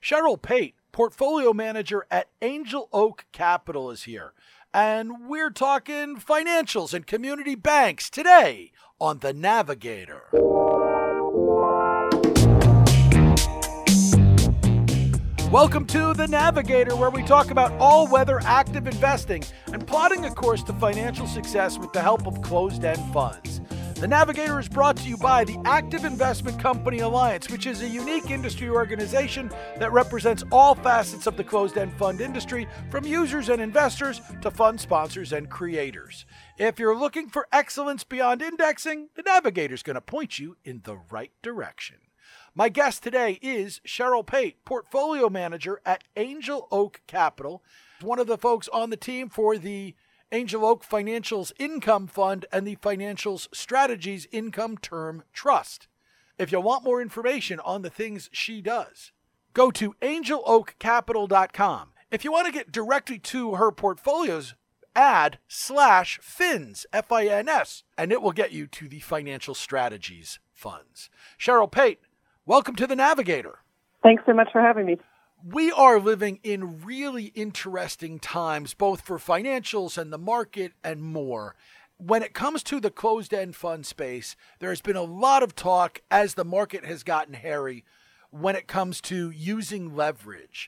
Cheryl Pate, portfolio manager at Angel Oak Capital, is here. And we're talking financials and community banks today on The Navigator. Welcome to The Navigator, where we talk about all-weather active investing and plotting a course to financial success with the help of closed-end funds. The Navigator is brought to you by the Active Investment Company Alliance, which is a unique industry organization that represents all facets of the closed-end fund industry, from users and investors to fund sponsors and creators. If you're looking for excellence beyond indexing, the Navigator is going to point you in the right direction. My guest today is Cheryl Pate, portfolio manager at Angel Oak Capital, one of the folks on the team for the Angel Oak Financials Income Fund and the Financials Strategies Income Term Trust. If you want more information on the things she does, go to angeloakcapital.com. If you want to get directly to her portfolios, add /FINS, F-I-N-S, and it will get you to the Financial Strategies Funds. Cheryl Pate, welcome to The Navigator. Thanks so much for having me. We are living in really interesting times, both for financials and the market and more. When it comes to the closed-end fund space, there has been a lot of talk as the market has gotten hairy when it comes to using leverage.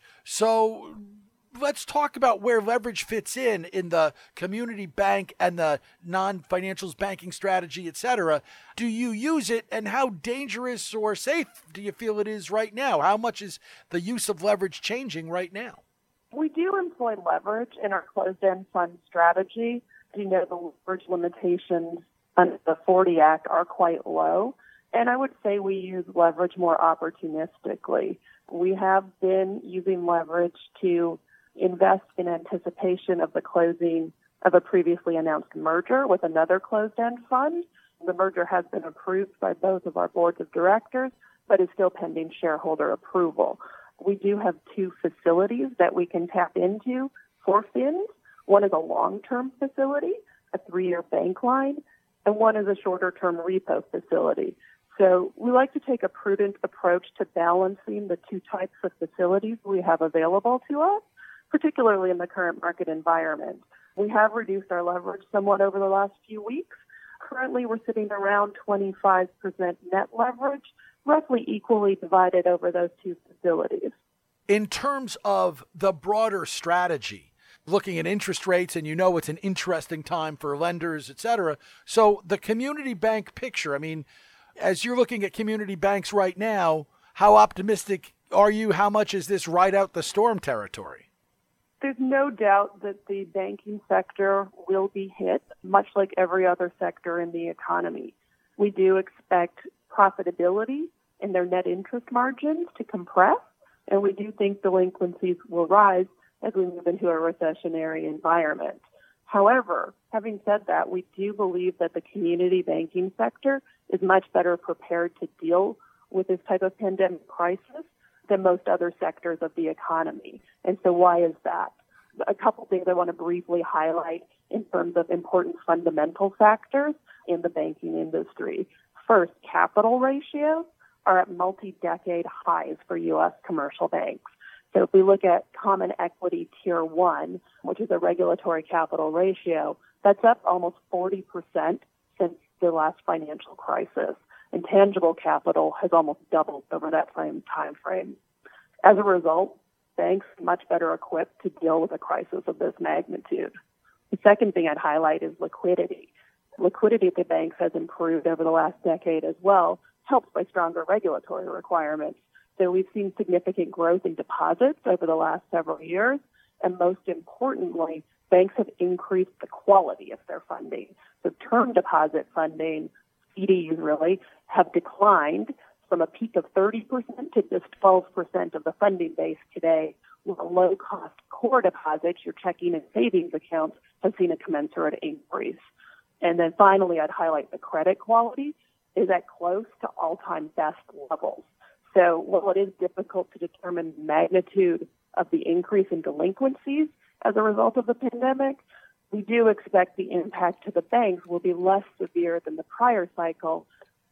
So let's talk about where leverage fits in the community bank and the non-financials banking strategy, et cetera. Do you use it, and how dangerous or safe do you feel it is right now? How much is the use of leverage changing right now? We do employ leverage in our closed-end fund strategy. You know, the leverage limitations under the 40 Act are quite low, and I would say we use leverage more opportunistically. We have been using leverage to invest in anticipation of the closing of a previously announced merger with another closed-end fund. The merger has been approved by both of our boards of directors, but is still pending shareholder approval. We do have two facilities that we can tap into for FINS. One is a long-term facility, a 3-year bank line, and one is a shorter-term repo facility. So we like to take a prudent approach to balancing the two types of facilities we have available to us, particularly in the current market environment. We have reduced our leverage somewhat over the last few weeks. Currently, we're sitting around 25% net leverage, roughly equally divided over those two facilities. In terms of the broader strategy, looking at interest rates, and you know it's an interesting time for lenders, et cetera. So the community bank picture, I mean, as you're looking at community banks right now, how optimistic are you? How much is this ride out the storm territory? There's no doubt that the banking sector will be hit, much like every other sector in the economy. We do expect profitability and their net interest margins to compress, and we do think delinquencies will rise as we move into a recessionary environment. However, having said that, we do believe that the community banking sector is much better prepared to deal with this type of pandemic crisis than most other sectors of the economy. And so why is that? A couple things I want to briefly highlight in terms of important fundamental factors in the banking industry. First, capital ratios are at multi-decade highs for U.S. commercial banks. So if we look at Common Equity Tier 1, which is a regulatory capital ratio, that's up almost 40% since the last financial crisis. And tangible capital has almost doubled over that same time frame. As a result, banks are much better equipped to deal with a crisis of this magnitude. The second thing I'd highlight is liquidity. Liquidity at the banks has improved over the last decade as well, helped by stronger regulatory requirements. So we've seen significant growth in deposits over the last several years, and most importantly, banks have increased the quality of their funding. So term deposit funding, CDs really, have declined from a peak of 30% to just 12% of the funding base today, while low-cost core deposits, your checking and savings accounts, have seen a commensurate increase. And then finally, I'd highlight the credit quality is at close to all-time best levels. So while it is difficult to determine the magnitude of the increase in delinquencies as a result of the pandemic, we do expect the impact to the banks will be less severe than the prior cycle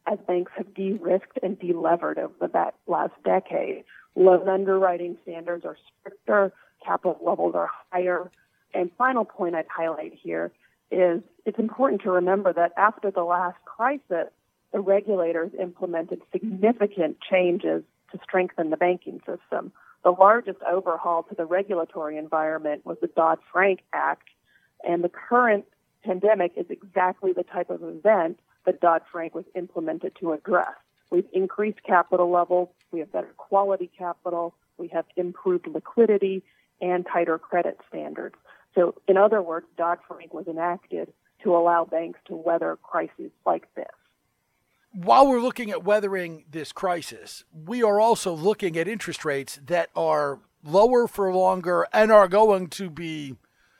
as banks have de-risked and de-levered over that last decade. Loan underwriting standards are stricter, capital levels are higher. And final point I'd highlight here is it's important to remember that after the last crisis, the regulators implemented significant changes to strengthen the banking system. The largest overhaul to the regulatory environment was the Dodd-Frank Act, and the current pandemic is exactly the type of event that Dodd-Frank was implemented to address. We've increased capital levels, we have better quality capital, we have improved liquidity, and tighter credit standards. So, in other words, Dodd-Frank was enacted to allow banks to weather crises like this. While we're looking at weathering this crisis, we are also looking at interest rates that are lower for longer and are going to be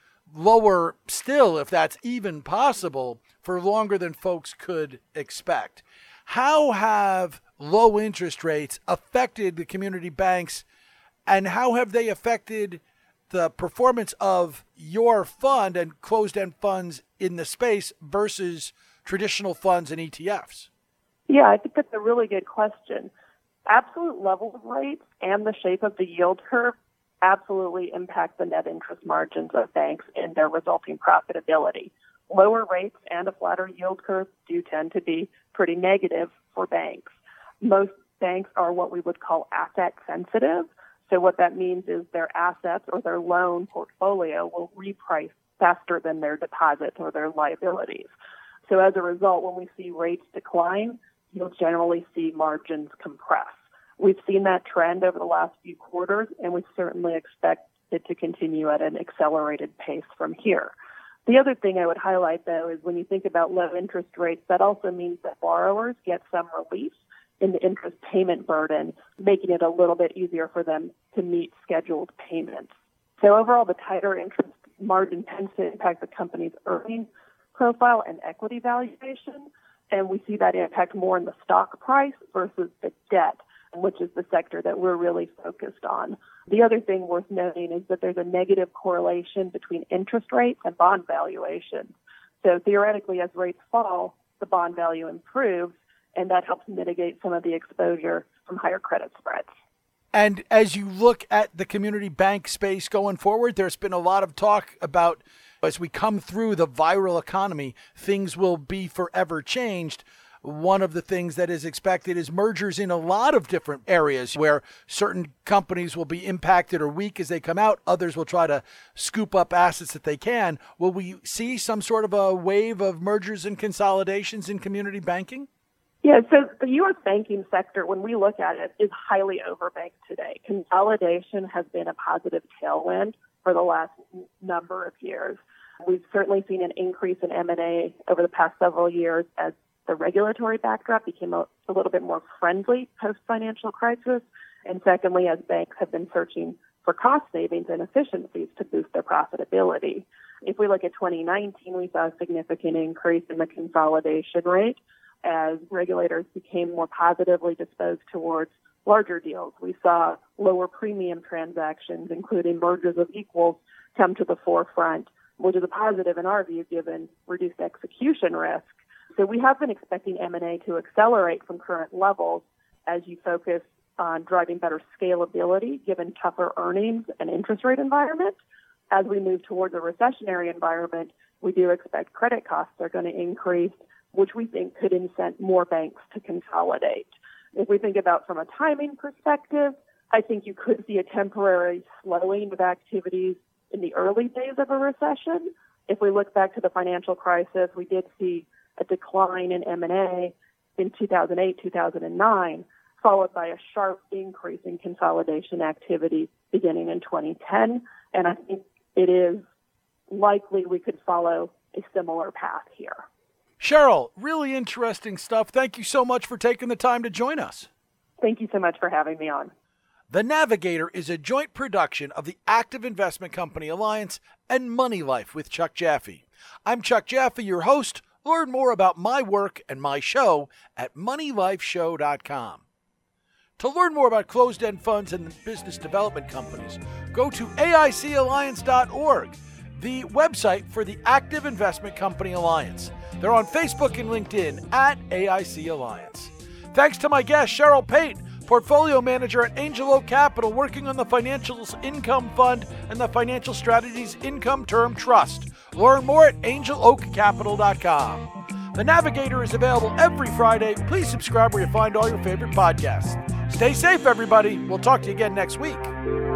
lower still, if that's even possible, for longer than folks could expect. How have low interest rates affected the community banks, and how have they affected the performance of your fund and closed-end funds in the space versus traditional funds and ETFs? Yeah, I think that's a really good question. Absolute level of rates and the shape of the yield curve absolutely impact the net interest margins of banks and their resulting profitability. Lower rates and a flatter yield curve do tend to be pretty negative for banks. Most banks are what we would call asset sensitive. So what that means is their assets or their loan portfolio will reprice faster than their deposits or their liabilities. So as a result, when we see rates decline, you'll generally see margins compress. We've seen that trend over the last few quarters, and we certainly expect it to continue at an accelerated pace from here. The other thing I would highlight, though, is when you think about low interest rates, that also means that borrowers get some relief in the interest payment burden, making it a little bit easier for them to meet scheduled payments. So overall, the tighter interest margin tends to impact the company's earnings profile and equity valuation, and we see that impact more in the stock price versus the debt, which is the sector that we're really focused on. The other thing worth noting is that there's a negative correlation between interest rates and bond valuations. So theoretically, as rates fall, the bond value improves, and that helps mitigate some of the exposure from higher credit spreads. And as you look at the community bank space going forward, there's been a lot of talk about as we come through the viral economy, things will be forever changed. One of the things that is expected is mergers in a lot of different areas where certain companies will be impacted or weak as they come out. Others will try to scoop up assets that they can. Will we see some sort of a wave of mergers and consolidations in community banking? Yeah, so the U.S. banking sector, when we look at it, is highly overbanked today. Consolidation has been a positive tailwind for the last number of years. We've certainly seen an increase in M&A over the past several years as the regulatory backdrop became a little bit more friendly post-financial crisis. And secondly, as banks have been searching for cost savings and efficiencies to boost their profitability. If we look at 2019, we saw a significant increase in the consolidation rate as regulators became more positively disposed towards larger deals. We saw lower premium transactions, including mergers of equals, come to the forefront, which is a positive in our view given reduced execution risk. So we have been expecting M&A to accelerate from current levels as you focus on driving better scalability given tougher earnings and interest rate environment. As we move towards a recessionary environment, we do expect credit costs are going to increase, which we think could incent more banks to consolidate. If we think about from a timing perspective, I think you could see a temporary slowing of activities in the early days of a recession. If we look back to the financial crisis, we did see a decline in M&A in 2008, 2009, followed by a sharp increase in consolidation activity beginning in 2010. And I think it is likely we could follow a similar path here. Cheryl, really interesting stuff. Thank you so much for taking the time to join us. Thank you so much for having me on. The Navigator is a joint production of the Active Investment Company Alliance and Money Life with Chuck Jaffe. I'm Chuck Jaffe, your host. Learn more about my work and my show at moneylifeshow.com. To learn more about closed-end funds and business development companies, go to AICalliance.org. the website for the Active Investment Company Alliance. They're on Facebook and LinkedIn at AIC Alliance. Thanks to my guest, Cheryl Pate, Portfolio Manager at Angel Oak Capital, working on the Financials Income Fund and the Financial Strategies Income Term Trust. Learn more at angeloakcapital.com. The Navigator is available every Friday. Please subscribe where you find all your favorite podcasts. Stay safe, everybody. We'll talk to you again next week.